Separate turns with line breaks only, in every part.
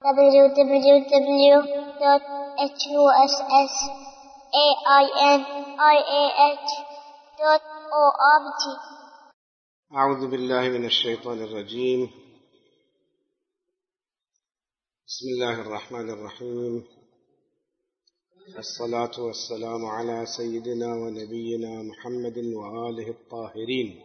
www.husainiah.org.
أعوذ بالله من الشيطان الرجيم. بسم الله الرحمن الرحيم. الصلاة والسلام على سيدنا ونبينا محمد وآله الطاهرين.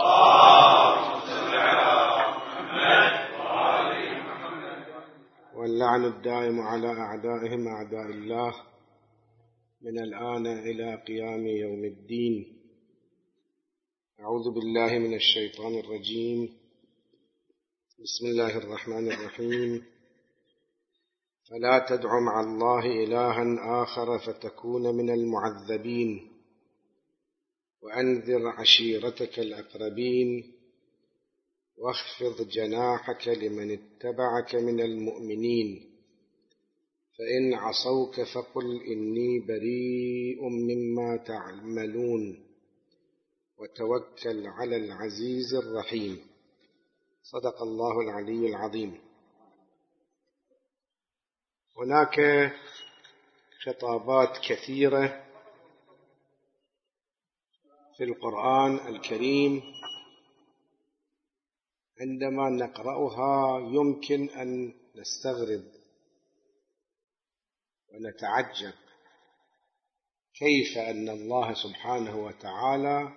واللعن الدائم على أعدائهم أعداء الله من الآن إلى قيام يوم الدين. أعوذ بالله من الشيطان الرجيم. بسم الله الرحمن الرحيم. فلا تدع مع الله إلها آخر فتكون من المعذبين وأنذر عشيرتك الأقربين واخفض جناحك لمن اتبعك من المؤمنين فإن عصوك فقل إني بريء مما تعملون وتوكل على العزيز الرحيم. صدق الله العلي العظيم. هناك خطابات كثيرة في القرآن الكريم عندما نقرأها يمكن أن نستغرب ونتعجب كيف أن الله سبحانه وتعالى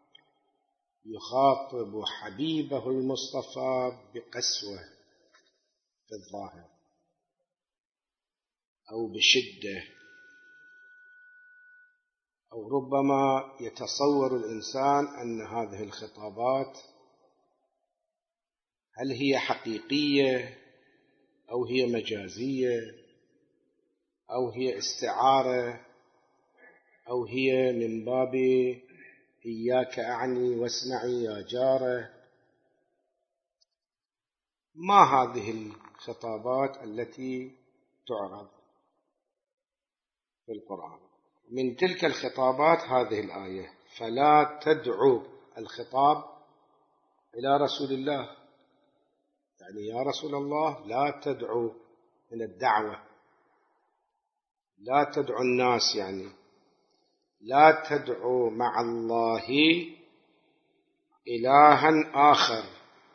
يخاطب حبيبه المصطفى بقسوة في الظاهر أو بشدة، أو ربما يتصور الإنسان أن هذه الخطابات هل هي حقيقية أو هي مجازية أو هي استعارة أو هي من باب إياك أعني واسمعي يا جارة. ما هذه الخطابات التي تعرض في القرآن؟ من تلك الخطابات هذه الآية: فلا تدعو، الخطاب إلى رسول الله، يعني يا رسول الله لا تدعو، من الدعوة، لا تدعو الناس، يعني لا تدعو مع الله إلها آخر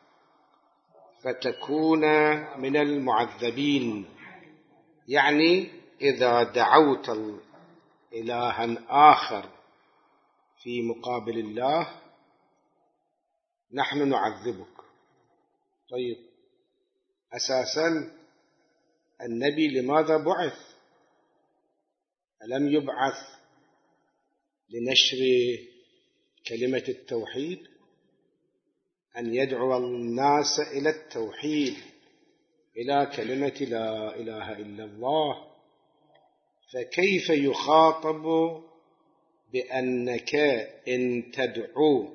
فتكون من المعذبين. يعني إذا دعوت إلها آخر في مقابل الله نحن نعذبك. طيب، أساسا النبي لماذا بعث؟ ألم يبعث لنشر كلمة التوحيد؟ أن يدعو الناس إلى التوحيد، إلى كلمة لا إله إلا الله. فكيف يخاطب بأنك إن تدعو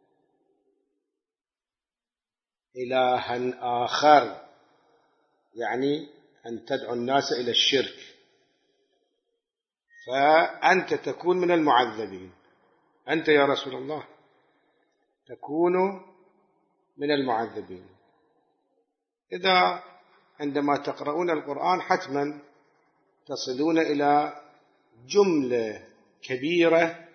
إلها آخر، يعني أن تدعو الناس إلى الشرك، فأنت تكون من المعذبين. أنت يا رسول الله تكون من المعذبين. إذا عندما تقرؤون القرآن حتما تصلون إلى جملة كبيرة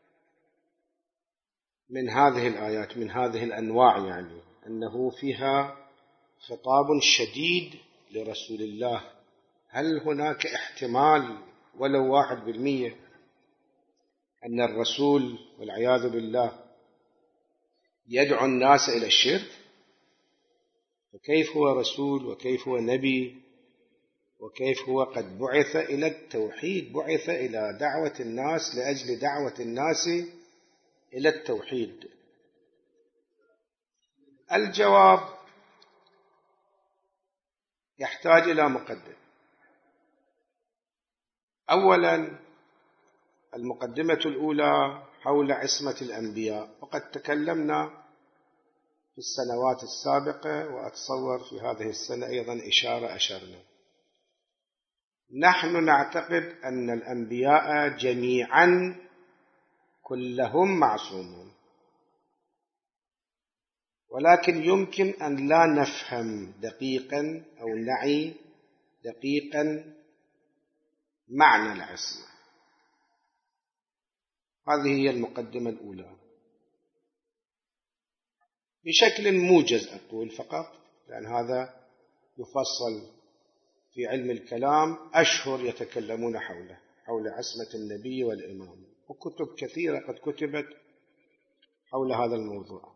من هذه الآيات، من هذه الأنواع، يعني أنه فيها خطاب شديد لرسول الله. هل هناك احتمال ولو 1% أن الرسول والعياذ بالله يدعو الناس إلى الشرك؟ فكيف هو رسول وكيف هو نبي وكيف هو قد بعث إلى التوحيد، بعث إلى دعوة الناس لأجل دعوة الناس إلى التوحيد؟ الجواب يحتاج إلى مقدمة. أولا، المقدمة الأولى حول عصمة الأنبياء، وقد تكلمنا في السنوات السابقة، وأتصور في هذه السنة أيضا أشرنا. نحن نعتقد أن الأنبياء جميعا كلهم معصومون، ولكن يمكن أن لا نفهم دقيقا أو نعي دقيقا معنى العصمة. هذه هي المقدمة الأولى بشكل موجز أقول فقط، لأن هذا يفصل في علم الكلام أشهر يتكلمون حول عصمة النبي والإمام، وكتب كثيرة قد كتبت حول هذا الموضوع.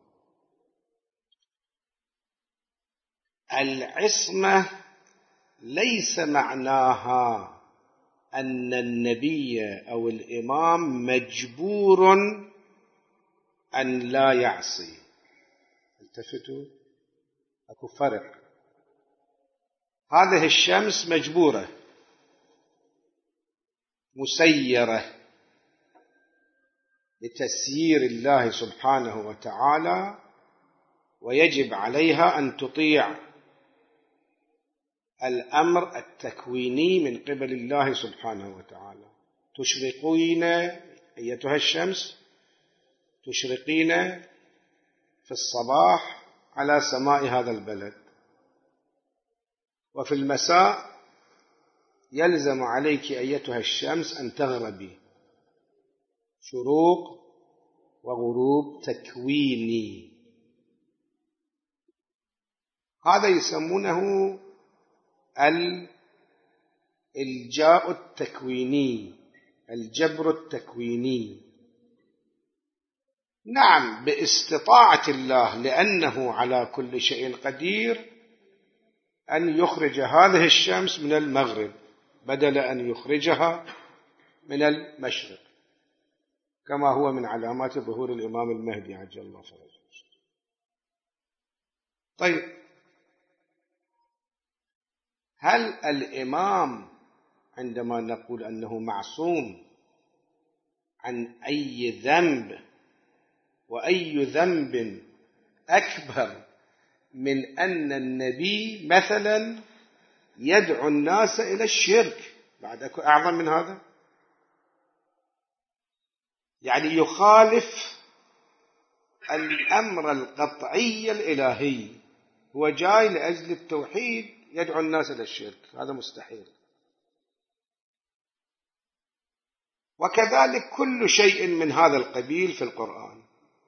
العصمة ليس معناها أن النبي أو الإمام مجبور أن لا يعصي. التفتوا، أكو فرق. هذه الشمس مجبورة مسيرة لتسيير الله سبحانه وتعالى، ويجب عليها أن تطيع الأمر التكويني من قبل الله سبحانه وتعالى. تشرقين أيتها الشمس، تشرقين في الصباح على سماء هذا البلد، وفي المساء يلزم عليك أيتها الشمس أن تغربي. شروق وغروب تكويني، هذا يسمونه الإلجاء التكويني، الجبر التكويني. نعم، باستطاعة الله لأنه على كل شيء قدير أن يخرج هذه الشمس من المغرب بدل أن يخرجها من المشرق، كما هو من علامات ظهور الإمام المهدي عجل الله فرجه. طيب، هل الإمام عندما نقول أنه معصوم عن أي ذنب، وأي ذنب أكبر من أن النبي مثلا يدعو الناس إلى الشرك؟ بعد أكو أعظم من هذا؟ يعني يخالف الأمر القطعي الإلهي، هو جاي لأجل التوحيد يدعو الناس إلى الشرك، هذا مستحيل. وكذلك كل شيء من هذا القبيل في القرآن.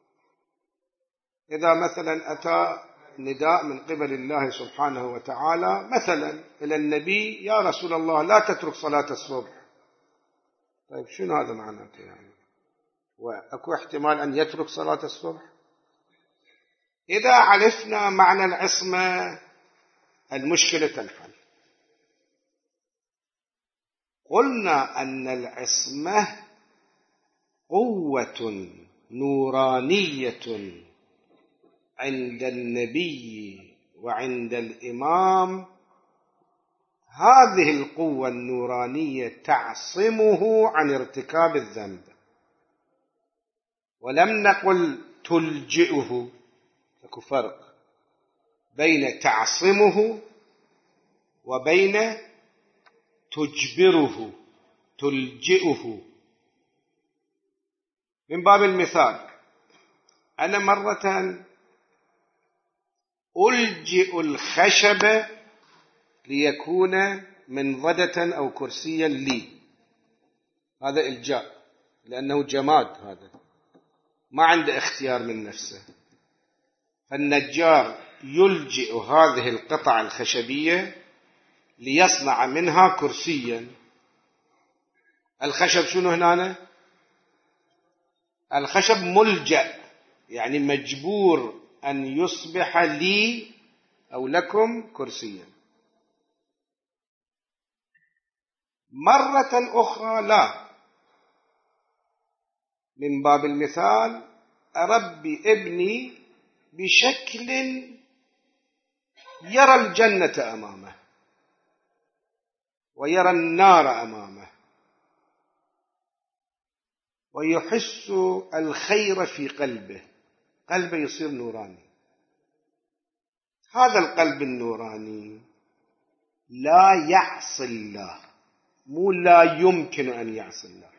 إذا مثلا أتى نداء من قبل الله سبحانه وتعالى مثلا إلى النبي: يا رسول الله لا تترك صلاة الصبح. طيب شنو هذا معناته يعني؟ وأكو احتمال أن يترك صلاة الصبح؟ إذا عرفنا معنى العصمة المشكلة تنحل. قلنا أن العصمة قوة نورانية عند النبي وعند الإمام، هذه القوة النورانية تعصمه عن ارتكاب الذنب، ولم نقل تلجئه. لكو فرق بين تعصمه وبين تجبره تلجئه. من باب المثال، أنا مرة ألجئ الخشب ليكون منضدة أو كرسيا لي، هذا إلجاء، لأنه جماد، هذا ما عنده اختيار من نفسه. فالنجار يلجئ هذه القطع الخشبية ليصنع منها كرسيا. الخشب شنو هنا؟ الخشب ملجأ، يعني مجبور أن يصبح لي أو لكم كرسيا. مرة أخرى لا، من باب المثال أربي ابني بشكل يرى الجنة أمامه ويرى النار أمامه ويحس الخير في قلبه يصير نوراني. هذا القلب النوراني لا يعصي الله، مو لا يمكن أن يعصي الله.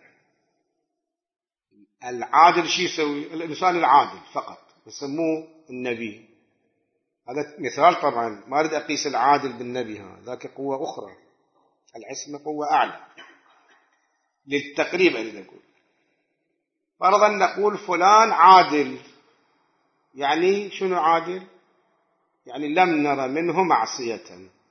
العادل شو يسوي؟ الإنسان العادل فقط يسموه النبي. هذا مثال طبعا، ما أريد أقيس العادل بالنبي، ذاك قوة أخرى. العصمة قوة أعلى للتقريب. أن نقول فرضا نقول فلان عادل، يعني شنو عادل؟ يعني لم نر منه معصية.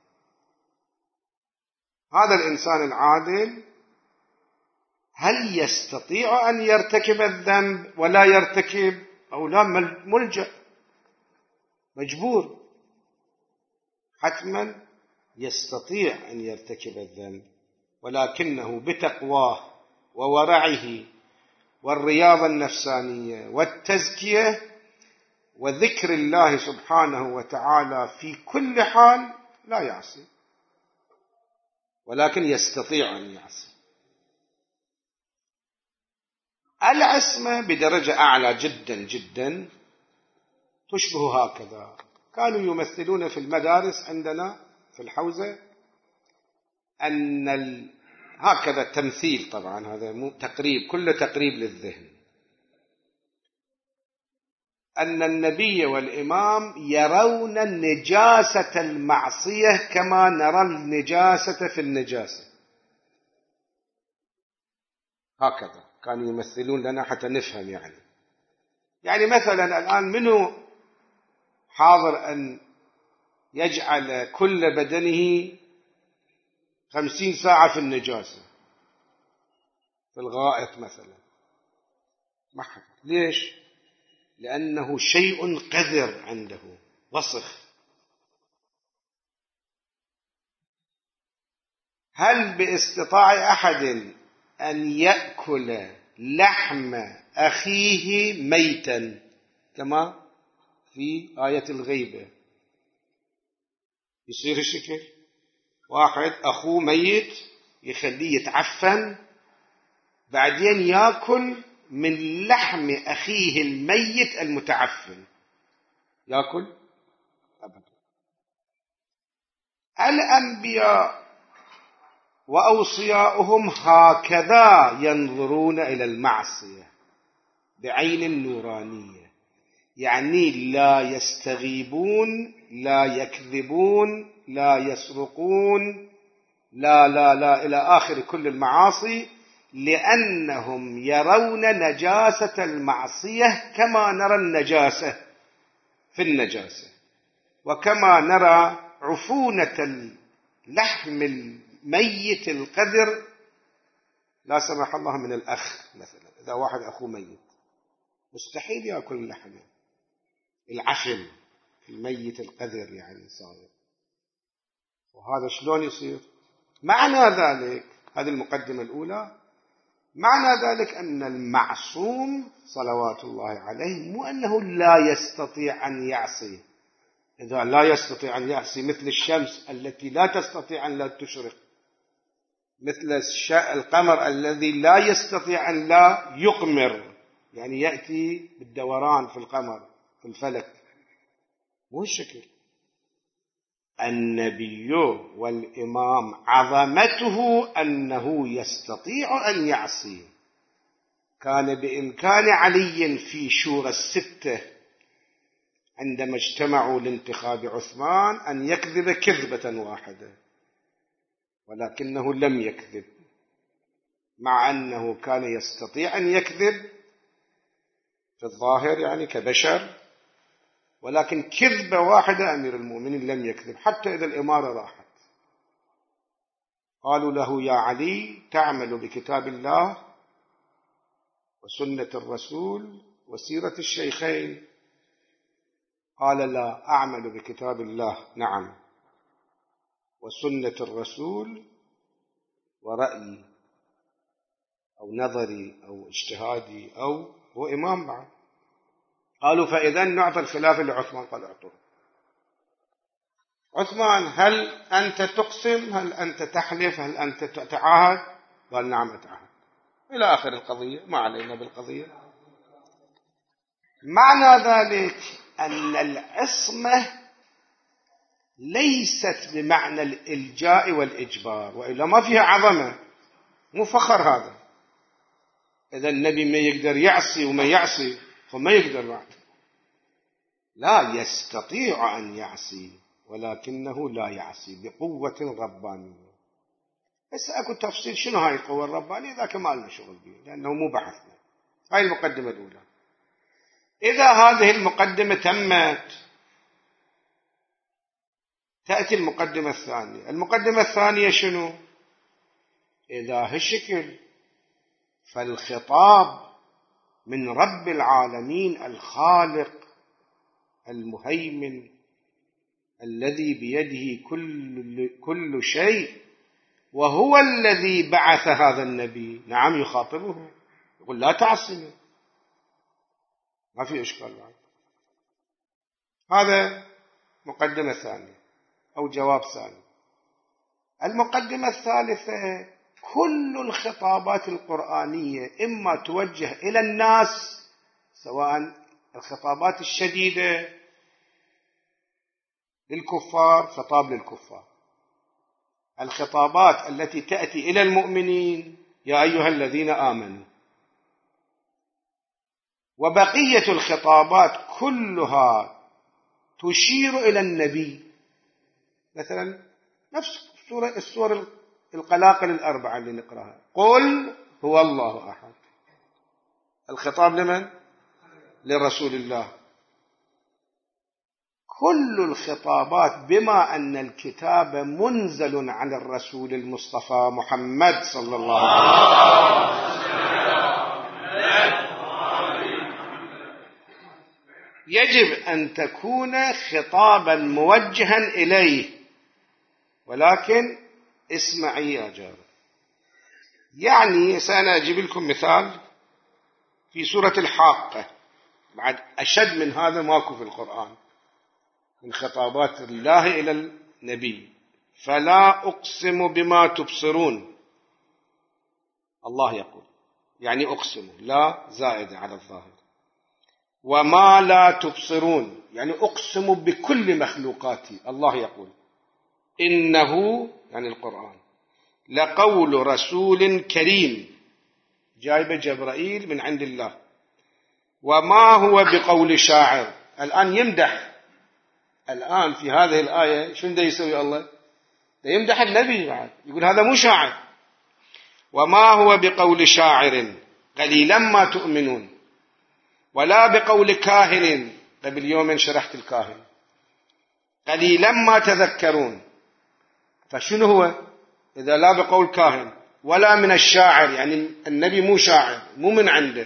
هذا الإنسان العادل هل يستطيع أن يرتكب الذنب ولا يرتكب، أو لا ملجأ مجبور؟ حتما يستطيع أن يرتكب الذنب، ولكنه بتقواه وورعه والرياضة النفسانية والتزكية وذكر الله سبحانه وتعالى في كل حال لا يعصي، ولكن يستطيع أن يعصي. العصمة بدرجة أعلى جدا جدا تشبه هكذا. كانوا يمثلون في المدارس عندنا في الحوزة أن هكذا تمثيل، طبعا هذا مو تقريب، كله تقريب للذهن، أن النبي والإمام يرون النجاسة المعصية كما نرى النجاسة في النجاسة. هكذا كانوا يمثلون لنا حتى نفهم. يعني مثلا الآن منو حاضر أن يجعل كل بدنه 50 ساعة في النجاسة في الغائط مثلا؟ ما حد. ليش؟ لأنه شيء قذر عنده، وسخ. هل باستطاع أحد أن يأكل لحم أخيه ميتا كما في آية الغيبة؟ يصير الشكل واحد أخوه ميت يخليه يتعفن، بعدين يأكل من لحم أخيه الميت المتعفن، يأكل؟ أبدا. الأنبياء وأوصياؤهم هكذا ينظرون إلى المعصية بعين نورانية، يعني لا يستغيبون، لا يكذبون، لا يسرقون، لا لا لا إلى آخر كل المعاصي، لأنهم يرون نجاسة المعصية كما نرى النجاسة في النجاسة، وكما نرى عفونة اللحم الميت القذر لا سمح الله من الأخ مثلا. إذا واحد أخوه ميت مستحيل يأكل اللحم، العفن الميت القذر يعني صاير. وهذا شلون يصير؟ معنى ذلك، هذه المقدمة الأولى، معنى ذلك أن المعصوم صلوات الله عليه مو أنه لا يستطيع أن يعصي. إذا لا يستطيع أن يعصي مثل الشمس التي لا تستطيع أن لا تشرق، مثل القمر الذي لا يستطيع أن لا يقمر، يعني يأتي بالدوران في القمر في الفلك، مو الشكل. النبي والإمام عظمته أنه يستطيع أن يعصي. كان بإمكان علي في شورى الستة عندما اجتمعوا لانتخاب عثمان أن يكذب كذبة واحدة، ولكنه لم يكذب، مع أنه كان يستطيع أن يكذب في الظاهر يعني كبشر، ولكن كذبة واحدة أمير المؤمنين لم يكذب، حتى إذا الإمارة راحت قالوا له يا علي تعمل بكتاب الله وسنة الرسول وسيرة الشيخين؟ قال لا، أعمل بكتاب الله نعم، وسنة الرسول ورأيي أو نظري أو اجتهادي، أو هو إمام بعد. قالوا فإذا نعطي الخلافة لعثمان. قال اعطوه. عثمان هل أنت تقسم؟ هل أنت تحلف؟ هل أنت تتعاهد؟ قال نعم أتعاهد، إلى آخر القضية، ما علينا بالقضية. معنى ذلك أن العصمة ليست بمعنى الإلجاء والإجبار، وإلا ما فيها عظمة، مو فخر هذا. إذا النبي ما يقدر يعصي وما يعصي فما يقدر بعد، لا يستطيع أن يعصي ولكنه لا يعصي بقوة ربانية. بس أكو تفصيل شنو هاي القوة الربانية، ذاك ما لنا شغل به لأنه مو بحثنا. هاي المقدمة الأولى. إذا هذه المقدمة تمت تأتي المقدمة الثانية. المقدمة الثانية شنو؟ إذا هالشكل فالخطاب من رب العالمين الخالق المهيمن الذي بيده كل شيء، وهو الذي بعث هذا النبي. نعم يخاطبه يقول لا تعصمه، ما في إشكال بعد. هذا مقدمة ثانية أو جواب ثاني. المقدمة الثالثة: كل الخطابات القرآنية إما توجه إلى الناس، سواء الخطابات الشديدة للكفار خطاب للكفار، الخطابات التي تأتي إلى المؤمنين يا أيها الذين آمنوا، وبقية الخطابات كلها تشير إلى النبي. مثلا نفس السورة القلاقل الأربعة اللي نقرأها: قل هو الله أحد. الخطاب لمن؟ لرسول الله. كل الخطابات بما أن الكتاب منزل على الرسول المصطفى محمد صلى الله عليه وسلم يجب أن تكون خطابا موجها إليه. ولكن اسمعي يا جار، يعني سأنا أجيب لكم مثال في سورة الحاقة، بعد أشد من هذا ماكو في القرآن من خطابات الله إلى النبي. فلا أقسم بما تبصرون، الله يقول، يعني أقسم، لا زائد على الظاهر. وما لا تبصرون، يعني أقسم بكل مخلوقاتي، الله يقول. إنه يعني القرآن لقول رسول كريم، جايب جبرائيل من عند الله. وما هو بقول شاعر. الآن يمدح، الآن في هذه الآية شنو دا يسوي الله؟ دا يمدح النبي بعد، يقول هذا مو شاعر. وما هو بقول شاعر قليلا ما تؤمنون، ولا بقول كاهن، قبل يوم شرحت الكاهن، قليلا ما تذكرون. فشنو هو إذا لا بقول كاهن ولا من الشاعر؟ يعني النبي مو شاعر، مو من عنده.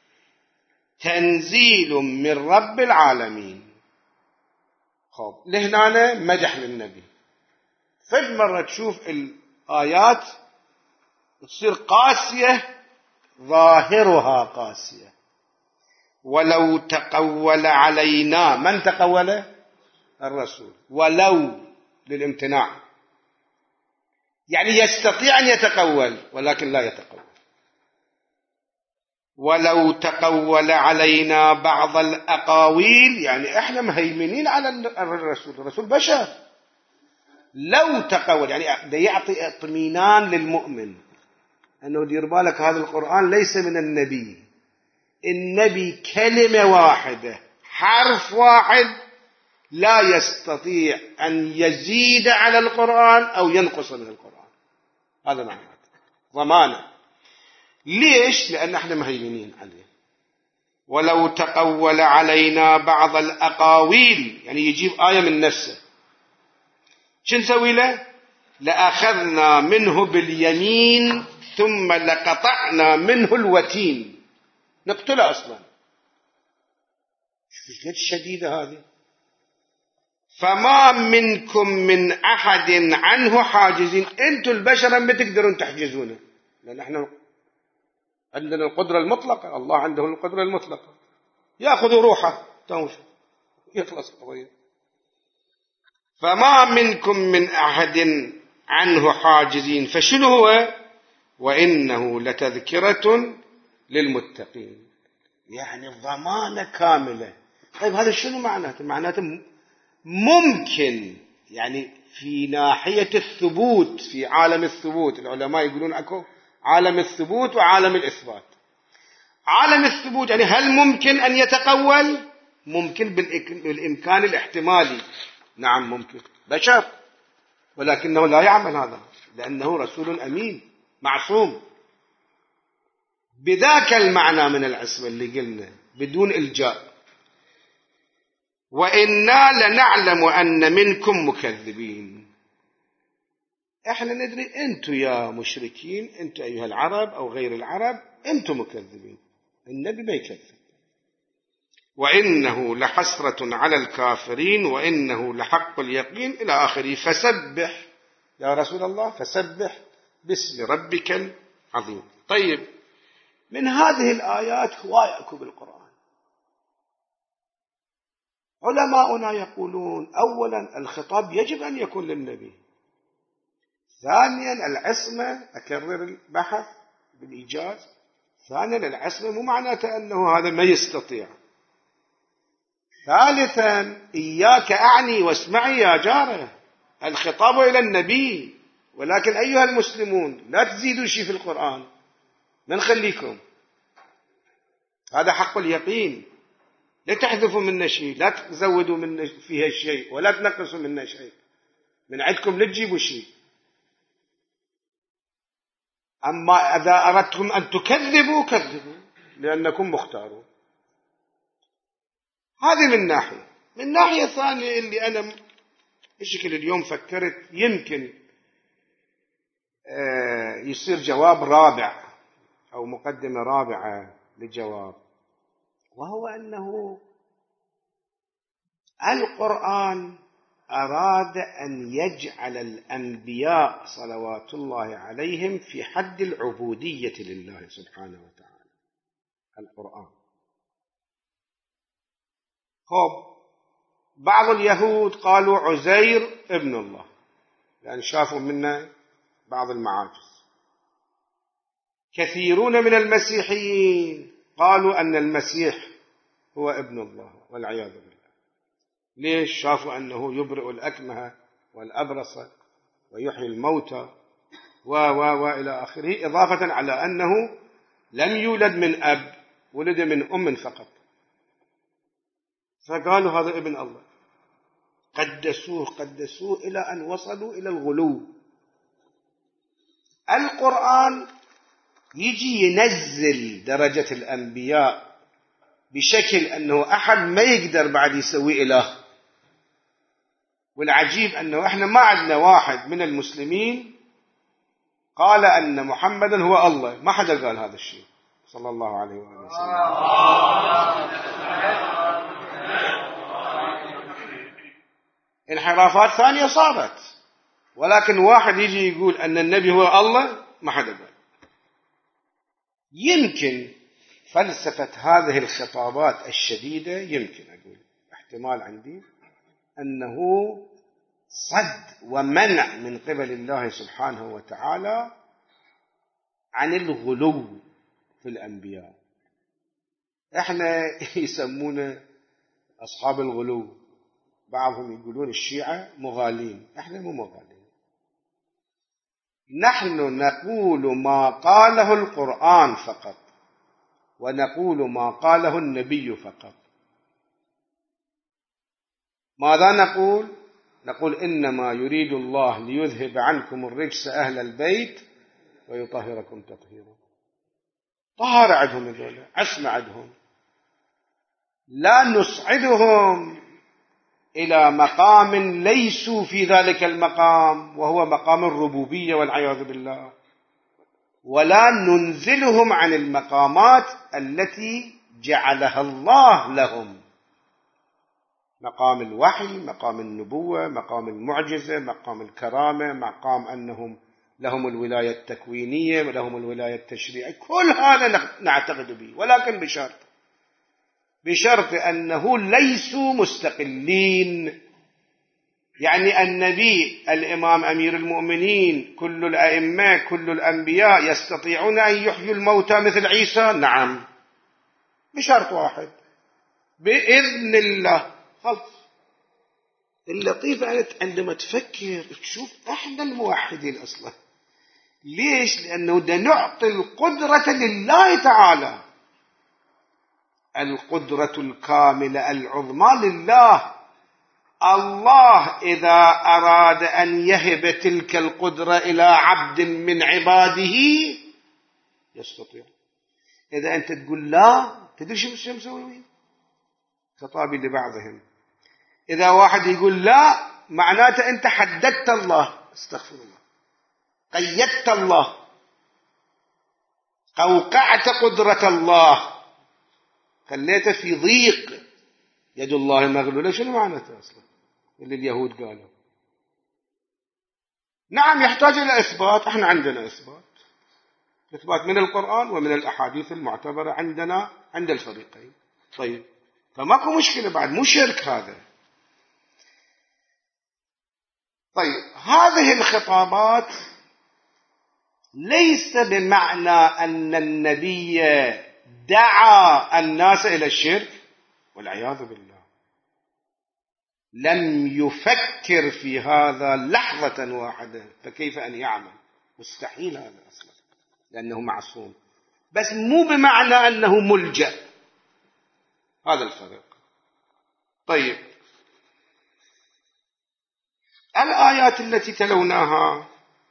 تنزيل من رب العالمين. خب لهنا مدح للنبي. فد مرة تشوف الآيات تصير قاسية، ظاهرها قاسية. ولو تقول علينا، من تقول؟ الرسول. ولو للامتناع، يعني يستطيع أن يتقول ولكن لا يتقول. ولو تقول علينا بعض الأقاويل، يعني احنا مهيمنين على الرسول، الرسول بشر. لو تقول يعني ده يعطي اطمئنان للمؤمن أنه دير بالك هذا القرآن ليس من النبي. النبي كلمة واحدة، حرف واحد، لا يستطيع أن يزيد على القرآن أو ينقص من القرآن. هذا معنى ضمانة. ليش؟ لأن احنا مهيمنين عليه. ولو تقول علينا بعض الأقاويل، يعني يجيب آية من نفسه، شو نسوي له؟ لأخذنا منه باليمين ثم لقطعنا منه الوتين، نقتله أصلا. شو الشديدة هذه؟ فما منكم من أحد عنه حاجزين. أنتم البشر ما تقدرون تحجزونه، لأن احنا عندنا القدرة المطلقة، الله عنده القدرة المطلقة، يأخذ روحه يخلص القضية. فما منكم من أحد عنه حاجزين. فشنو هو؟ وإنه لتذكرة للمتقين، يعني ضمانة كاملة. طيب هذا شنو معناته؟ معناته ممكن، يعني في ناحية الثبوت، في عالم الثبوت العلماء يقولون أكو عالم الثبوت وعالم الإثبات. عالم الثبوت يعني هل ممكن أن يتقول؟ ممكن بالإمكان الاحتمالي، نعم ممكن، بشر، ولكنه لا يعمل هذا، لأنه رسول أمين معصوم. بذاك المعنى من العصمة اللي قلنا بدون إلجاء. وإنا لنعلم أن منكم مكذبين. احنا ندري انتم يا مشركين، انتم أيها العرب أو غير العرب، انتم مكذبين، النبي ما يكذب. وإنه لحسرة على الكافرين وإنه لحق اليقين إلى آخره. فسبح يا رسول الله، فسبح باسم ربك العظيم. طيب، من هذه الآيات هواية أكو بالقرآن. علماؤنا يقولون أولا الخطاب يجب أن يكون للنبي. ثانيا العصمة، أكرر البحث بالإيجاز، ثانيا العصمة مو معناته أنه هذا ما يستطيع. ثالثا إياك أعني واسمعي يا جارة، الخطاب إلى النبي، ولكن أيها المسلمون لا تزيدوا شيء في القرآن، ما نخليكم، هذا حق اليقين، لا تحذفوا منا شيء، لا تزودوا منا فيها شيء ولا تنقصوا منا شيء، من عندكم لا تجيبوا شيء. أما إذا أردتم أن تكذبوا كذبوا لأنكم مختارون. هذه من ناحية. من ناحية ثانية اللي أنا بشكل اليوم فكرت يمكن يصير جواب رابع أو مقدمة رابعة للجواب، وهو أنه القرآن أراد أن يجعل الأنبياء صلوات الله عليهم في حد العبودية لله سبحانه وتعالى. القرآن بعض اليهود قالوا عزير ابن الله، يعني شافوا منا بعض المعاجز. كثيرون من المسيحيين قالوا أن المسيح هو ابن الله والعياذ بالله. ليش؟ شافوا أنه يبرئ الأكمه والأبرص ويحيي الموتى وإلى آخره، إضافة على أنه لم يولد من أب، ولد من أم فقط، فقالوا هذا ابن الله. قدسوه إلى أن وصلوا إلى الغلو. القرآن يجي ينزل درجة الأنبياء بشكل أنه أحد ما يقدر بعد يسوي إله. والعجيب أنه إحنا ما عندنا واحد من المسلمين قال أن محمدا هو الله، ما حدا قال هذا الشيء صلى الله عليه وآله وسلم. انحرافات ثانية صارت، ولكن واحد يجي يقول أن النبي هو الله ما حدا قال. يمكن فلسفة هذه الخطابات الشديدة، يمكن أقول احتمال عندي أنه صد ومنع من قبل الله سبحانه وتعالى عن الغلو في الأنبياء. احنا يسمونا أصحاب الغلو، بعضهم يقولون الشيعة مغالين، احنا مو مغالين. نحن نقول ما قاله القرآن فقط، ونقول ما قاله النبي فقط. ماذا نقول؟ نقول إنما يريد الله ليذهب عنكم الرجس أهل البيت ويطهركم تطهيرا. طهر عندهم هذول، عصمة عندهم، لا نصعدهم إلى مقام ليسوا في ذلك المقام، وهو مقام الربوبية والعياذ بالله، ولا ننزلهم عن المقامات التي جعلها الله لهم، مقام الوحي، مقام النبوة، مقام المعجزة، مقام الكرامة، مقام أنهم لهم الولاية التكوينية ولهم الولاية التشريعية. كل هذا نعتقد به، ولكن بشرط أنه ليسوا مستقلين. يعني النبي، الإمام أمير المؤمنين، كل الأئمة، كل الأنبياء يستطيعون أن يحيوا الموتى مثل عيسى؟ نعم، بشرط واحد، بإذن الله. خلص. اللطيفة أنت عندما تفكر تشوف إحنا الموحدين أصلا. ليش؟ لأنه دا نعطي القدرة لله تعالى، القدرة الكاملة العظمى لله. الله إذا أراد أن يهب تلك القدرة إلى عبد من عباده يستطيع. إذا أنت تقول لا، تدري شو مسوي؟ خطابي لبعضهم، إذا واحد يقول لا معناته أنت حددت الله، استغفر الله، قيدت الله، قوقعت قدرة الله، خليته في ضيق، يد الله مغلولة. شنو معناته أصلا اللي اليهود قالوا؟ نعم يحتاج إلى إثبات، احنا عندنا إثبات من القرآن ومن الأحاديث المعتبرة عندنا عند الفريقين. طيب فماكو مشكلة بعد، مو شرك هذا. طيب هذه الخطابات ليس بمعنى أن النبي دعا الناس إلى الشرك، والعياذ بالله، لم يفكر في هذا لحظة واحدة، فكيف أن يعمل؟ مستحيل هذا أصلا، لأنه معصوم. بس مو بمعنى أنه ملجأ، هذا الفرق. طيب الآيات التي تلوناها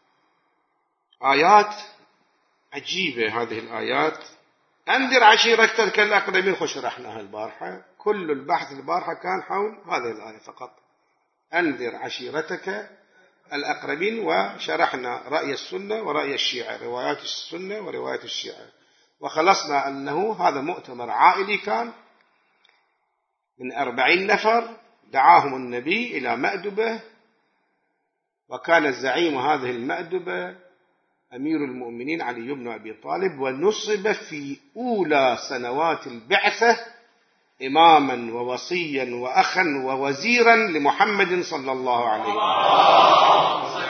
آيات عجيبة. هذه الآيات أنذر عشيرتك الأقربين، خش رحناها البارحة، كل البحث البارحة كان حول هذه الآية فقط، أنذر عشيرتك الأقربين، وشرحنا رأي السنة ورأي الشيعة، روايات السنة وروايات الشيعة، وخلصنا أنه هذا مؤتمر عائلي كان من 40 نفر، دعاهم النبي إلى مأدبة، وكان الزعيم هذه المأدبة أمير المؤمنين علي بن أبي طالب، ونصب في أولى سنوات البعثة إماما ووصيا وأخا ووزيرا لمحمد صلى الله عليه وسلم.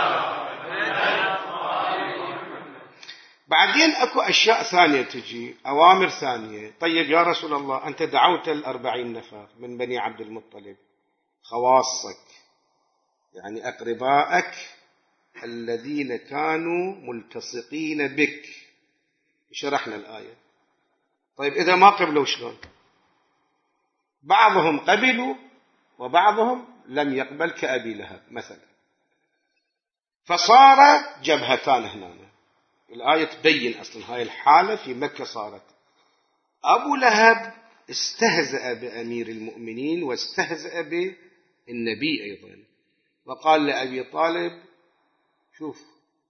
بعدين أكو أشياء ثانية تجي، أوامر ثانية. طيب يا رسول الله، أنت دعوت 40 نفر من بني عبد المطلب، خواصك يعني أقربائك الذين كانوا ملتصقين بك، شرحنا الآية. طيب إذا ما قبلوا شلون؟ بعضهم قبلوا وبعضهم لم يقبل، كأبي لهب مثلا، فصار جبهتان هنا. الآية تبين أصلا هاي الحالة في مكة صارت. أبو لهب استهزأ بأمير المؤمنين واستهزأ بالنبي أيضا، وقال لأبي طالب شوف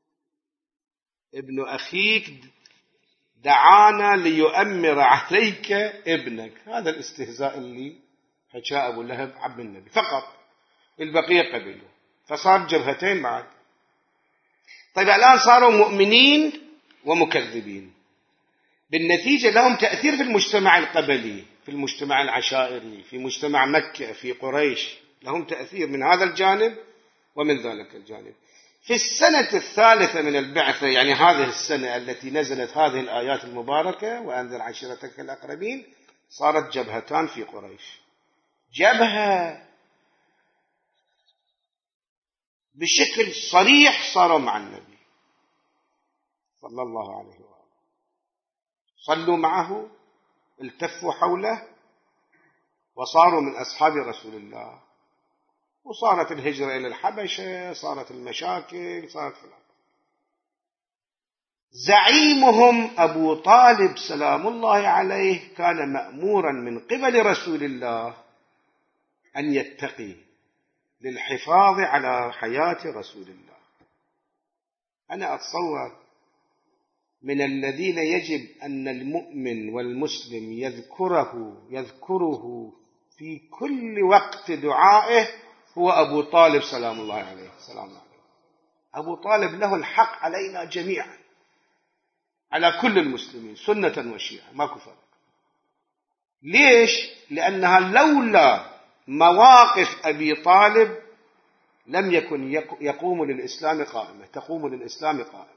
ابن أخيك دعانا ليؤمر عليك ابنك. هذا الاستهزاء اللي حكاه أبو لهب عم النبي فقط، البقية قبلوا، فصار جبهتين بعد. طيب الآن صاروا مؤمنين ومكذبين، بالنتيجة لهم تأثير في المجتمع القبلي، في المجتمع العشائري، في مجتمع مكة، في قريش، لهم تأثير من هذا الجانب ومن ذلك الجانب. في السنة الثالثة من البعثة، يعني هذه السنة التي نزلت هذه الآيات المباركة وأنذر عشيرتك الأقربين، صارت جبهتان في قريش. جبهة بشكل صريح صاروا مع النبي صلى الله عليه وآله، صلوا معه، التفوا حوله، وصاروا من أصحاب رسول الله، وصارت الهجرة إلى الحبشة، صارت المشاكل، صارت فلان. زعيمهم أبو طالب سلام الله عليه كان مأمورا من قبل رسول الله أن يتقي للحفاظ على حياة رسول الله. أنا أتصور من الذين يجب أن المؤمن والمسلم يذكره في كل وقت دعائه هو أبو طالب سلام الله عليه. أبو طالب له الحق علينا جميعا، على كل المسلمين سنة وشيعة، ماكو فرق. ليش؟ لأنها لولا مواقف أبي طالب لم يكن تقوم للإسلام قائمة.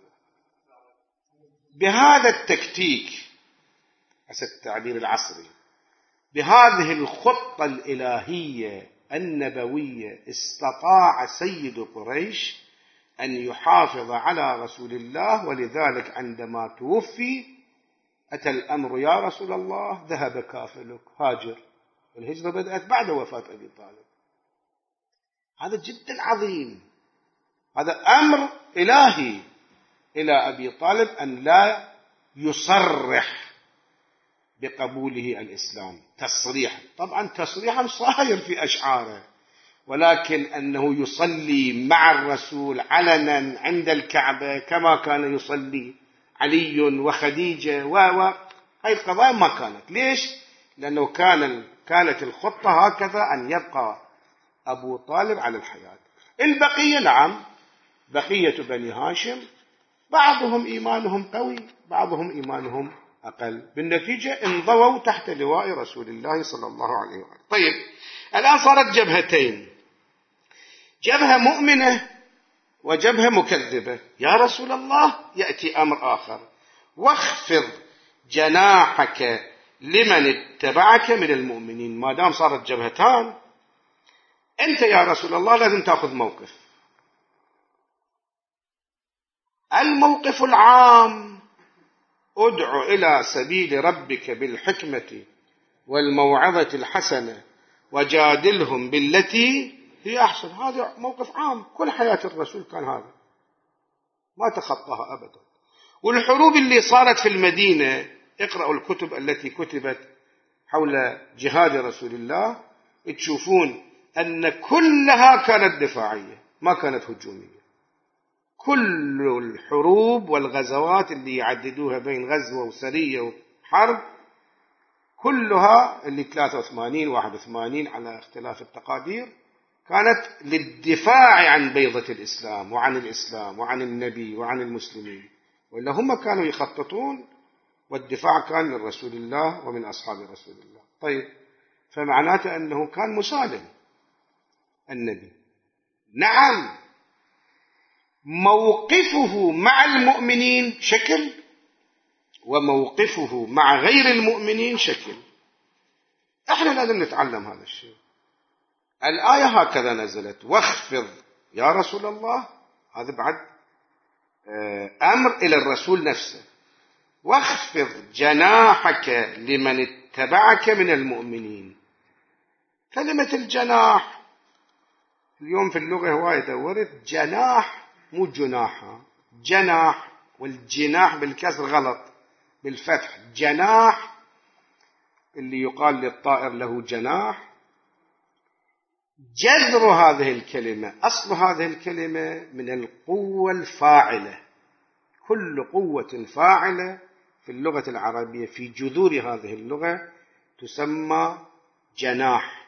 بهذا التكتيك، حسب التعبير العصري، بهذه الخطة الإلهية النبوية، استطاع سيد قريش أن يحافظ على رسول الله. ولذلك عندما توفي أتى الأمر يا رسول الله ذهب كافلك، هاجر. الهجرة بدأت بعد وفاة أبي طالب، هذا جدا عظيم، هذا أمر إلهي إلى أبي طالب أن لا يصرح بقبوله الإسلام تصريح، طبعا تصريحا صاير في أشعاره، ولكن أنه يصلي مع الرسول علنا عند الكعبة كما كان يصلي علي وخديجة هاي القضايا ما كانت. ليش؟ لأنه كانت الخطة هكذا أن يبقى أبو طالب على الحياة. البقية نعم، بقية بني هاشم بعضهم إيمانهم قوي، بعضهم إيمانهم أقل، بالنتيجة انضووا تحت لواء رسول الله صلى الله عليه وسلم. طيب الآن صارت جبهتين، جبهة مؤمنة وجبهة مكذبة. يا رسول الله يأتي أمر آخر: واخفض جناحك لمن اتبعك من المؤمنين. ما دام صارت جبهتان، أنت يا رسول الله لازم تأخذ موقف. الموقف العام: ادع إلى سبيل ربك بالحكمة والموعظة الحسنة وجادلهم بالتي هي أحسن. هذا موقف عام، كل حياة الرسول كان هذا، ما تخطاها أبدا. والحروب اللي صارت في المدينة، اقرأوا الكتب التي كتبت حول جهاد رسول الله، تشوفون أن كلها كانت دفاعية ما كانت هجومية. كل الحروب والغزوات اللي يعددوها بين غزوة وسرية وحرب، كلها اللي 83 81 على اختلاف التقادير، كانت للدفاع عن بيضة الإسلام وعن الإسلام وعن النبي وعن المسلمين، وإلا هم كانوا يخططون، والدفاع كان من رسول الله ومن أصحاب رسول الله. طيب، فمعناته أنه كان مسالم النبي. نعم، موقفه مع المؤمنين شكل، وموقفه مع غير المؤمنين شكل. احنا لازم نتعلم هذا الشيء. الآية هكذا نزلت: واخفض يا رسول الله، هذا بعد أمر إلى الرسول نفسه، واخفض جناحك لمن اتبعك من المؤمنين. كلمة الجناح اليوم في اللغة هواية دورت، جناح مو جناحة، جناح، والجناح بالكسر غلط، بالفتح جناح، اللي يقال للطائر له جناح. جذر هذه الكلمة، أصل هذه الكلمة من القوة الفاعلة. كل قوة فاعلة في اللغة العربية في جذور هذه اللغة تسمى جناح.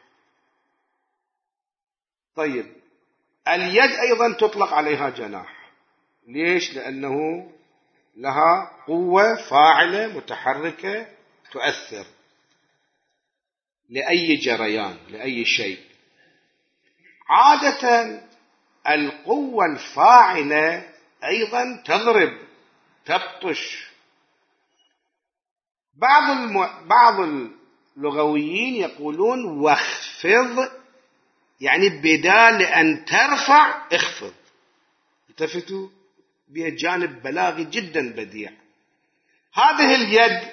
طيب، اليد أيضا تطلق عليها جناح. ليش؟ لأنه لها قوة فاعلة متحركة تؤثر لأي جريان، لأي شيء. عادة القوة الفاعلة أيضا تضرب، تبطش. بعض اللغويين يقولون واخفض، يعني بدال أن ترفع اخفض. التفتوا بها جانب بلاغي جدا بديع. هذه اليد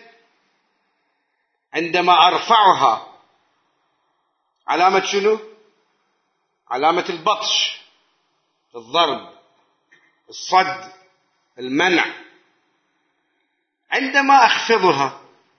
عندما أرفعها علامة شنو؟ علامة البطش، الضرب، الصد، المنع. عندما أخفضها،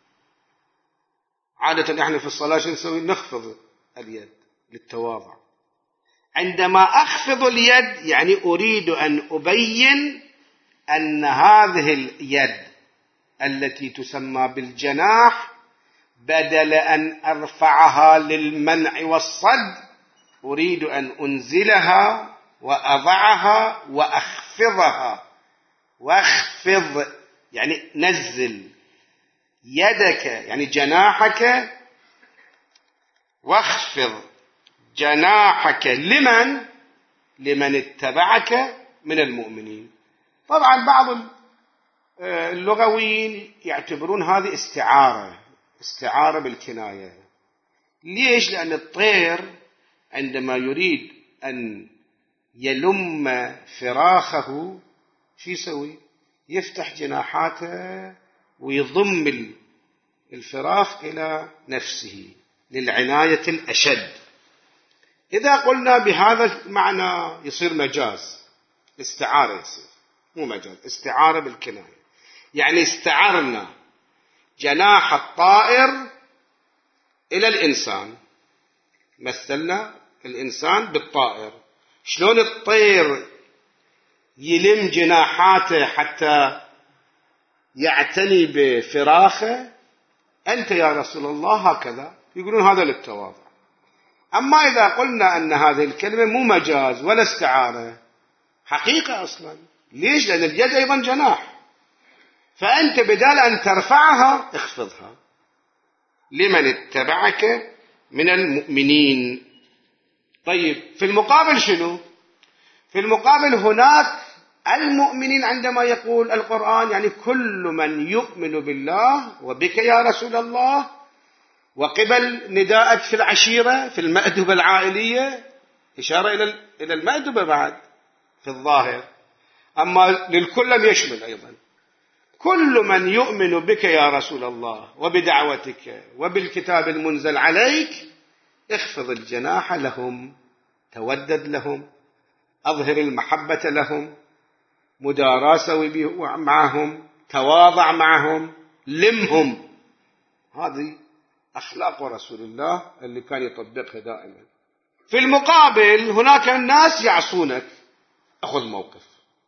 عادة احنا في الصلاة شو نسوي؟ نخفض اليد للتواضع. عندما أخفض اليد يعني أريد أن أبين أن هذه اليد التي تسمى بالجناح، بدل أن أرفعها للمنع والصد، أريد أن أنزلها وأضعها وأخفضها. واخفض يعني نزل يدك، يعني جناحك. واخفض جناحك لمن اتبعك من المؤمنين. طبعا بعض اللغويين يعتبرون هذه استعارة بالكناية. ليش؟ لأن الطير عندما يريد أن يلم فراخه شو يسوي؟ يفتح جناحاته ويضم الفراخ إلى نفسه للعناية الأشد. إذا قلنا بهذا المعنى يصير مجاز، استعارة يصير، مو مجاز، استعارة بالكناية. يعني استعرنا جناح الطائر إلى الإنسان، مثلنا الإنسان بالطائر. شلون الطير يلم جناحاته حتى يعتني بفراخه، أنت يا رسول الله هكذا. يقولون هذا للتواضع. أما إذا قلنا أن هذه الكلمة مو مجاز ولا استعارة، حقيقة أصلا. ليش؟ لأن اليد أيضا جناح، فأنت بدال أن ترفعها اخفضها لمن اتبعك من المؤمنين. طيب في المقابل شنو؟ في المقابل هناك المؤمنين عندما يقول القرآن يعني كل من يؤمن بالله وبك يا رسول الله، وقبل نداءة في العشيرة في المأدبة العائلية، إشارة إلى المأدبة بعد في الظاهر، أما للكل لم يشمل أيضا. كل من يؤمن بك يا رسول الله وبدعوتك وبالكتاب المنزل عليك اخفض الجناح لهم، تودد لهم، أظهر المحبة لهم، مداراة سوي معهم، تواضع معهم، لمهم. هذه أخلاق رسول الله اللي كان يطبقها دائما. في المقابل هناك الناس يعصونك، أخذ موقف.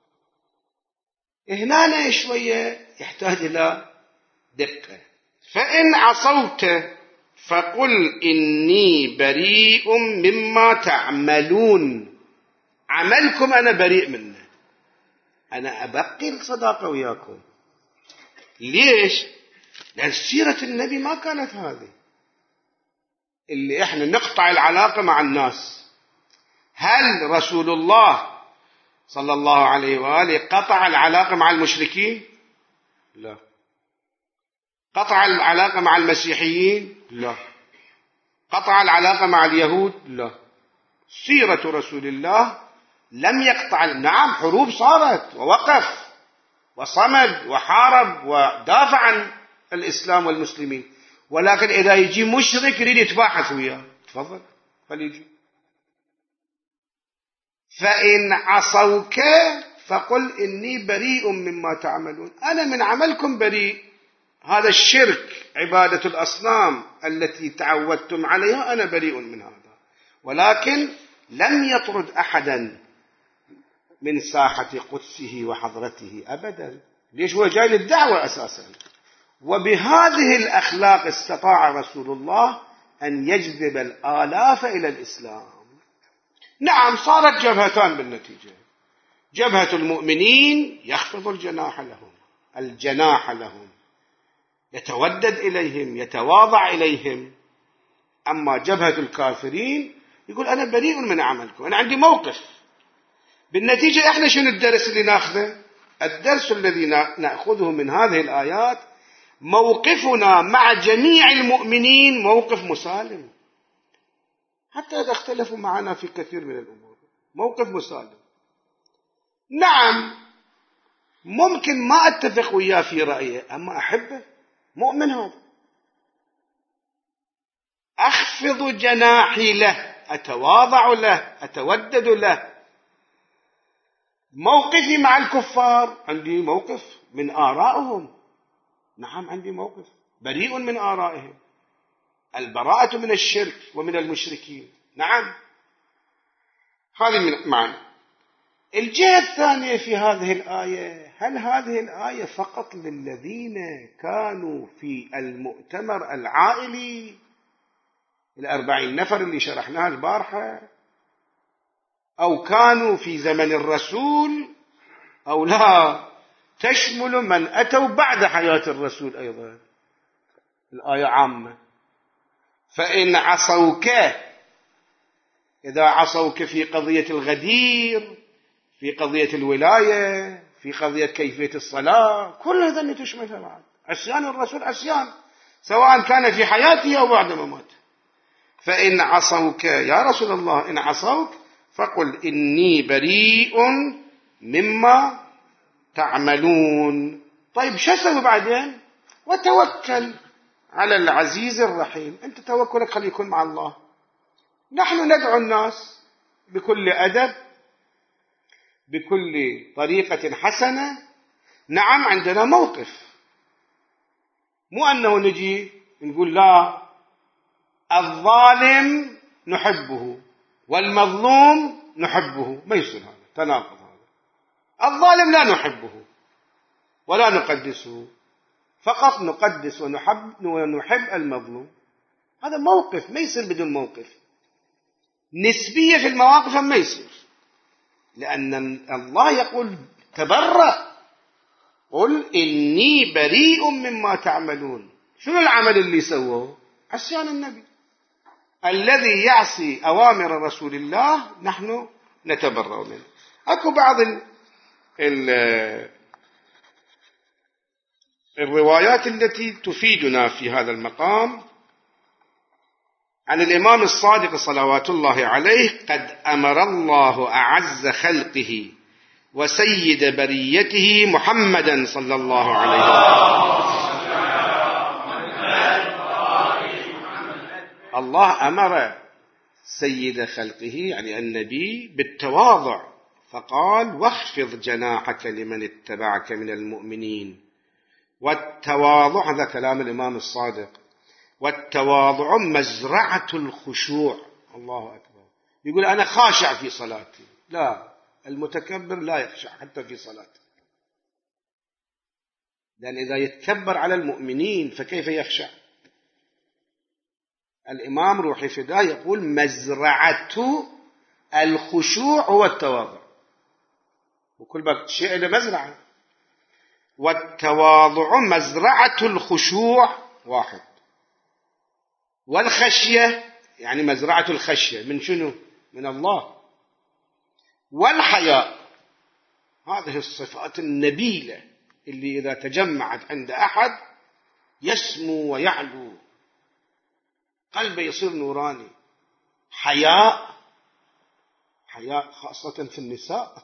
هنا شوية يحتاج إلى دقة. فإن عصوت فقل إني بريء مما تعملون. عملكم أنا بريء منه، أنا أبقي الصداقة وياكم. ليش؟ لأن سيرة النبي ما كانت هذه اللي إحنا نقطع العلاقة مع الناس. هل رسول الله صلى الله عليه وآله قطع العلاقة مع المشركين؟ لا. قطع العلاقة مع المسيحيين؟ لا. قطع العلاقة مع اليهود؟ لا. سيرة رسول الله لم يقطع. نعم حروب صارت ووقف وصمد وحارب ودافع عن الإسلام والمسلمين، ولكن إذا يجي مشرك يريد يتباحث وياه، تفضل فليجي. فإن عصوك فقل إني بريء مما تعملون. أنا من عملكم بريء. هذا الشرك، عبادة الأصنام التي تعودتم عليها، أنا بريء من هذا. ولكن لم يطرد أحدا من ساحة قدسه وحضرته أبدا. ليش؟ هو جاي للدعوة أساسا. وبهذه الأخلاق استطاع رسول الله أن يجذب الآلاف إلى الإسلام. نعم صارت جبهتان بالنتيجة. جبهة المؤمنين يخفض الجناح لهم، يتودد إليهم، يتواضع إليهم. أما جبهة الكافرين يقول أنا بريء من عملكم، أنا عندي موقف. بالنتيجة إحنا شنو الدرس اللي ناخذه؟ الدرس الذي نأخذه من هذه الآيات موقفنا مع جميع المؤمنين موقف مسالم، حتى إذا اختلفوا معنا في كثير من الأمور موقف مسالم. نعم ممكن ما أتفق وياه في رأيه، أما أحبه، مؤمن هذا، أخفض جناحي له، أتواضع له، أتودد له. موقفي مع الكفار عندي موقف من آرائهم. نعم عندي موقف بريء من آرائهم، البراءة من الشرك ومن المشركين. نعم هذه من معنى. الجهة الثانية في هذه الآية، هل هذه الآية فقط للذين كانوا في المؤتمر العائلي 40 نفر اللي شرحناها البارحة، أو كانوا في زمن الرسول، أو لا تشمل من أتوا بعد حياة الرسول أيضا؟ الآية عامة. فإن عصوك، إذا عصوك في قضية الغدير، في قضية الولاية، في قضية كيفية الصلاة، كل هذا تشملها بعد. عصيان الرسول عصيان سواء كان في حياته أو بعد مماته. فإن عصوك يا رسول الله، إن عصوك فقل إني بريء مما تعملون. طيب شو اسوي بعدين؟ وتوكل على العزيز الرحيم. أنت توكلك خلي يكون مع الله، نحن ندعو الناس بكل أدب، بكل طريقة حسنة. نعم عندنا موقف، مو أنه نجي نقول لا، الظالم نحبه والمظلوم نحبه، ما يصير، هذا تناقض. هذا الظالم لا نحبه ولا نقدسه، فقط نقدس ونحب المظلوم. هذا موقف، ما يصير بدون موقف. نسبية في المواقف ما يصير، لأن الله يقول تبرأ، قل إني بريء مما تعملون. شنو العمل اللي سووه؟ عصيان النبي. الذي يعصي أوامر رسول الله نحن نتبرأ منه. أكو بعض الروايات التي تفيدنا في هذا المقام عن الإمام الصادق صلوات الله عليه: قد أمر الله أعز خلقه وسيد بريته محمدا صلى الله عليه وسلم. الله أمر سيد خلقه يعني النبي بالتواضع، فقال: واخفض جناحك لمن اتبعك من المؤمنين. والتواضع، هذا كلام الإمام الصادق، والتواضع مزرعة الخشوع. الله أكبر. يقول أنا خاشع في صلاتي. لا، المتكبر لا يخشع حتى في صلاته، لأن إذا يتكبر على المؤمنين فكيف يخشع؟ الإمام روحي فداه يقول مزرعة الخشوع هو التواضع، وكل شيء له مزرعة. والتواضع مزرعة الخشوع واحد، والخشية يعني مزرعة الخشية من شنو؟ من الله. والحياء، هذه الصفات النبيلة اللي إذا تجمعت عند أحد يسمو ويعلو، قلبه يصير نوراني. حياء خاصة في النساء.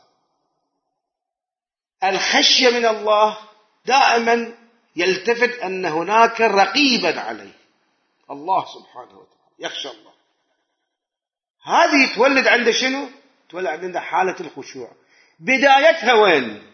الخشية من الله، دائما يلتفت أن هناك رقيبا عليه، الله سبحانه وتعالى، يخشى الله. هذه تولد عنده شنو؟ تولد عنده حالة الخشوع. بدايتها وين؟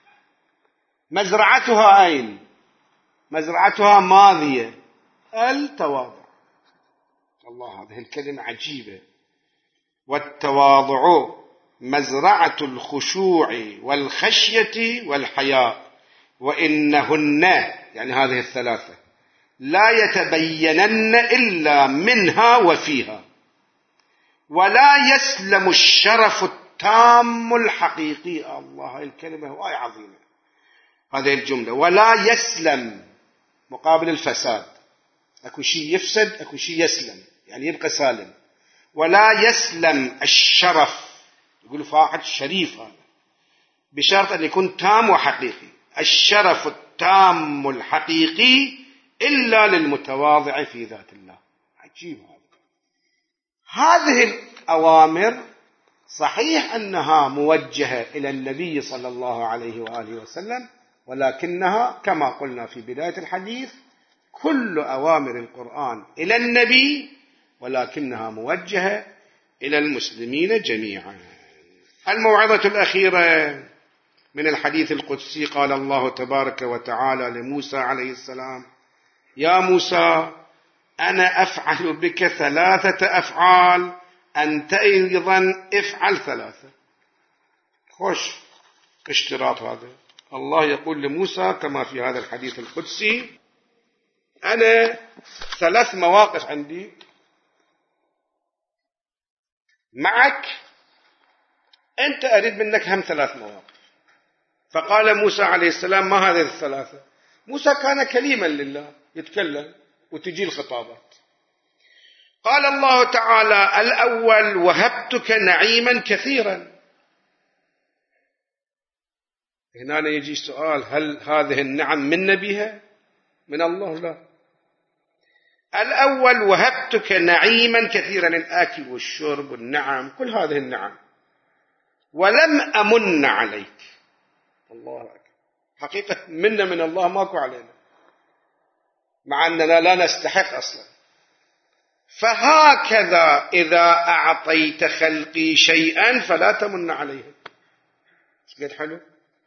مزرعتها أين؟ مزرعتها ماضية، التواضع. الله، هذه الكلمة عجيبة. والتواضع مزرعة الخشوع والخشية والحياء، وإنهن يعني هذه الثلاثة لا يتبينن إلا منها وفيها، ولا يسلم الشرف التام الحقيقي. الله، هذه الكلمة هواي عظيمة، هذه الجملة. ولا يسلم مقابل الفساد، أكو شيء يفسد، أكو شيء يسلم يعني يبقى سالم. ولا يسلم الشرف، يقول فاحد شريف هذا، بشرط أن يكون تام وحقيقي. الشرف التام الحقيقي إلا للمتواضع في ذات الله. عجيب هذه الأوامر. صحيح أنها موجهة إلى النبي صلى الله عليه وآله وسلم، ولكنها كما قلنا في بداية الحديث كل أوامر القرآن إلى النبي، ولكنها موجهة إلى المسلمين جميعا. الموعظة الأخيرة من الحديث القدسي، قال الله تبارك وتعالى لموسى عليه السلام: يا موسى أنا أفعل بك 3 أفعال، أنت أيضا افعل 3. خوش اشتراط هذا. الله يقول لموسى كما في هذا الحديث القدسي: أنا 3 مواقف عندي معك، أنت أريد منك هم 3 مواقف. فقال موسى عليه السلام: ما هذه ال3؟ موسى كان كليما لله، يتكلم وتجي الخطابات. قال الله تعالى: الأول وهبتك نعيما كثيرا. هنا يجي سؤال: هل هذه النعم من نبيها؟ من الله؟ لا. الأول وهبتك نعيما كثيرا، الآكل والشرب والنعم، كل هذه النعم. ولم أمن عليك. الله أكبر. حقيقة منا من الله ماكو علينا، مع أننا لا نستحق أصلا. فهكذا إذا أعطيت خلقي شيئا فلا تمن عليهم. قد حلو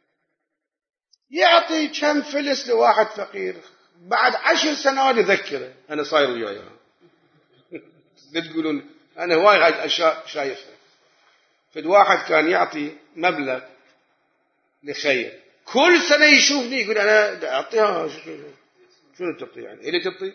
يعطي كم فلس لواحد فقير، بعد 10 سنوات يذكره أنا صاير وياها. تقولون أنا هواي أشياء شايفها. فد واحد كان يعطي مبلغ لخير، كل سنة يشوفني يقول أنا أعطيها. شنو تعطي يعني؟ إيه اللي تعطي؟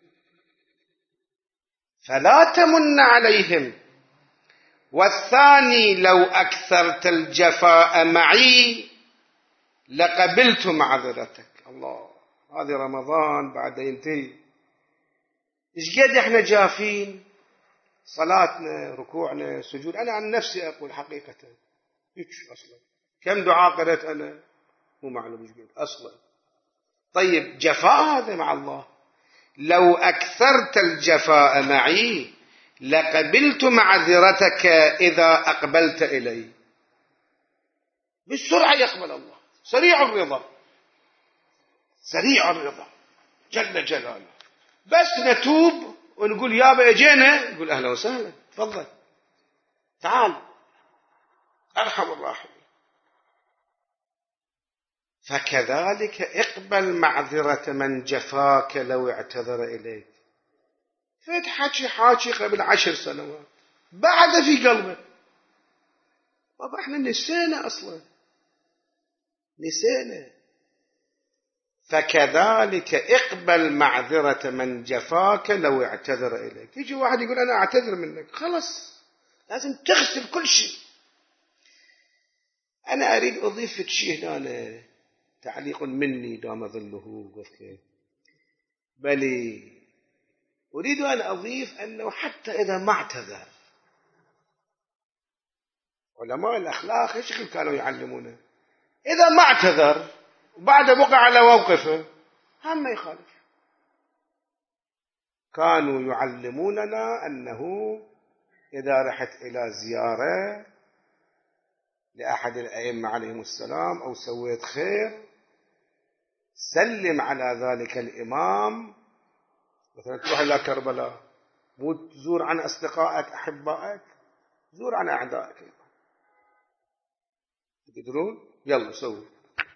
فلا تمن عليهم. والثاني لو أكثرت الجفاء معي لقبلت معذرتك. الله، هذه رمضان بعد ينتهي، إيش قد إحنا جافين، صلاتنا، ركوعنا، سجود. أنا عن نفسي أقول حقيقة هيك أصلا كم دعاء قرأت أنا مو معلوم إيش قد أصلا. طيب جفاء هذا مع الله. لو أكثرت الجفاء معي لقبلت معذرتك إذا أقبلت إلي. بالسرعة يقبل الله، سريع الرضا، سريع الرضا جل جلاله. بس نتوب ونقول يابا اجينا، يقول أهلا وسهلا، تفضل تعال أرحم الراحمين. فكذلك اقبل معذرة من جفاك لو اعتذر إليك. فت حاكي قبل 10 سنوات بعد في قلبه، بابا احنا نسينا أصلا، نسينا. فكذلك اقبل معذرة من جفاك لو اعتذر إليك. يجي واحد يقول أنا أعتذر منك، خلاص لازم تغسل كل شيء. أنا أريد أضيف شيء هنا، تعليق مني دام ظله بل أريد أن أضيف أنه حتى إذا ما اعتذر، علماء الأخلاق إيش كانوا يعلمونه؟ إذا ما اعتذر وبعد بقى على موقفه هم ما يخالف. كانوا يعلموننا أنه إذا رحت إلى زيارة لأحد الأئمة عليهم السلام أو سويت خير، سلم على ذلك الإمام. مثلا تروح إلى كربلاء، مو تزور عن أصدقائك أحبائك، زور عن أعدائك. تقدرون؟ يلا سووا.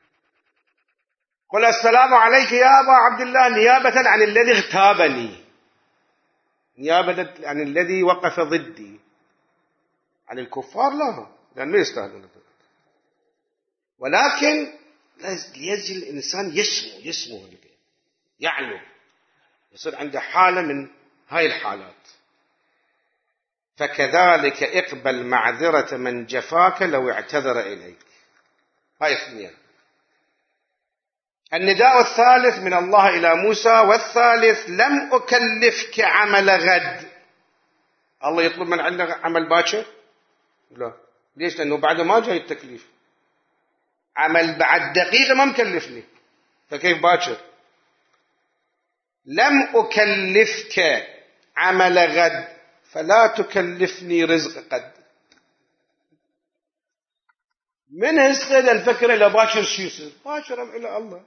قل السلام عليك يا أبا عبد الله نيابة عن الذي اغتابني، نيابة عن الذي وقف ضدي. عن الكفار لا، لأن ما يستاهلون، ولكن ليجي الإنسان يسمو يعلو، يصير عنده حالة من هاي الحالات. فكذلك اقبل معذرة من جفاك لو اعتذر إليك. هاي 2. النداء الثالث من الله إلى موسى. والثالث لم أكلفك عمل غد. الله يطلب من عندنا عمل باكر؟ لا. ليش؟ لأنه بعد ما جاي التكليف. عمل بعد دقيقة ما مكلفني، فكيف باكر؟ لم أكلفك عمل غد فلا تكلفني رزق قد. من هسه نفكر إلى باكر شو يصير؟ باكر إلى الله.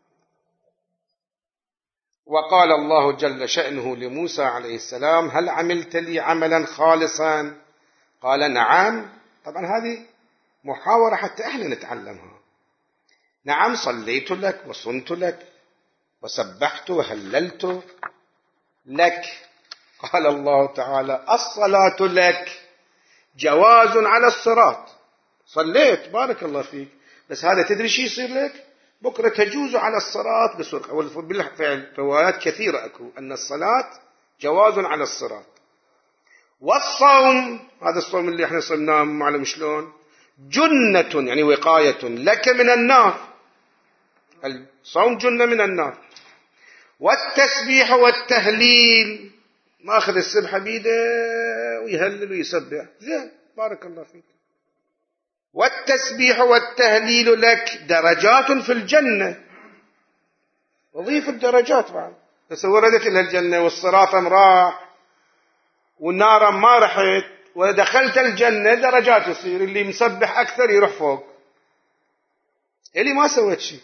وقال الله جل شأنه لموسى عليه السلام هل عملت لي عملا خالصا؟ قال نعم. طبعا هذه محاورة حتى احنا نتعلمها. نعم صليت لك وصمت لك وسبحت وهللت لك. قال الله تعالى الصلاة لك جواز على الصراط. صليت بارك الله فيك، بس هذا تدري شو يصير لك؟ بكرة تجوز على الصراط بسرعة. بالفعل روايات كثيرة أكو أن الصلاة جواز على الصراط. والصوم، هذا الصوم اللي احنا صمناه معلم شلون، جنة يعني وقاية لك من النار. الصوم جنة من النار. والتسبيح والتهليل، ما أخذ السبحة بيده ويهلل ويسبح، زين بارك الله فيك. والتسبيح والتهليل لك درجات في الجنة. وظيف الدرجات بعد، بس وردت إلى الجنة والصراط راح والنار ما رحت ودخلت الجنة، درجات يصير. اللي مسبح أكثر يروح فوق، اللي ما سويت شيء.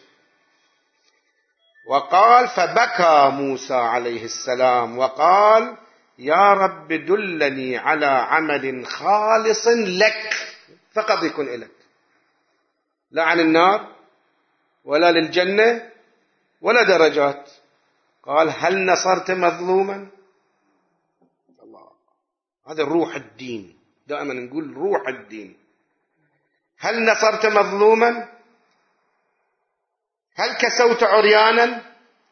وقال فبكى موسى عليه السلام وقال يا رب دلني على عمل خالص لك، فقط يكون لك، لا عن النار ولا للجنة ولا درجات. قال هل نصرت مظلوما؟ الله، هذا روح الدين، دائما نقول روح الدين. هل نصرت مظلوما؟ هل كسوت عريانا؟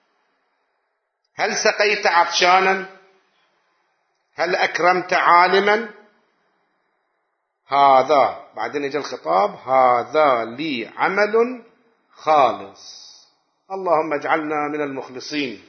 هل سقيت عطشانا؟ هل أكرمت عالما؟ هذا بعدين يجي الخطاب، هذا لي عمل خالص. اللهم اجعلنا من المخلصين،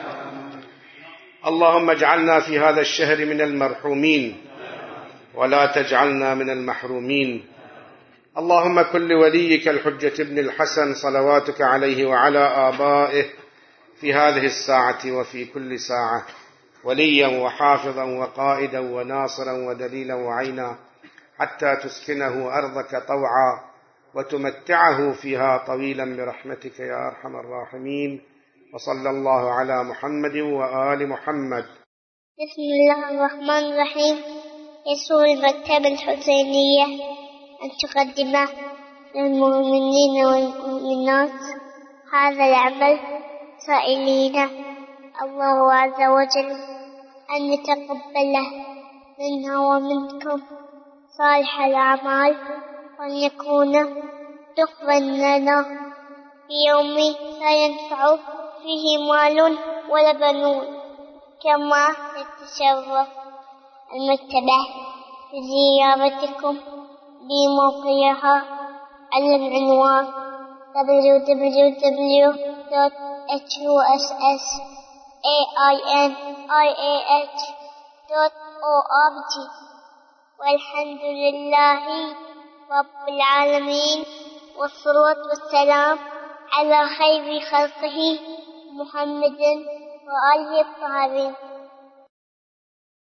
اللهم اجعلنا في هذا الشهر من المرحومين ولا تجعلنا من المحرومين. اللهم كن لوليك الحجة ابن الحسن صلواتك عليه وعلى آبائه في هذه الساعة وفي كل ساعة وليا وحافظا وقائدا وناصرا ودليلا وعينا، حتى تسكنه أرضك طوعا وتمتعه فيها طويلا برحمتك يا أرحم الراحمين. وصلى الله على محمد وآل محمد.
بسم الله الرحمن الرحيم. يسر المكتبة الحسينية أن تقدم للمؤمنين والمؤمنات هذا العمل، سائلين الله عز وجل أن يتقبله منا ومنكم صالح الأعمال، وأن يكون تقبل لنا في يوم لا ينفع فيه مال ولا بنون. كما يتشرف المكتبة بزيارتكم بموقعها على العنوان www.hussainih.org. والحمد لله رب العالمين، والصلاة والسلام على خير خلقه محمد وآله الطاهرين.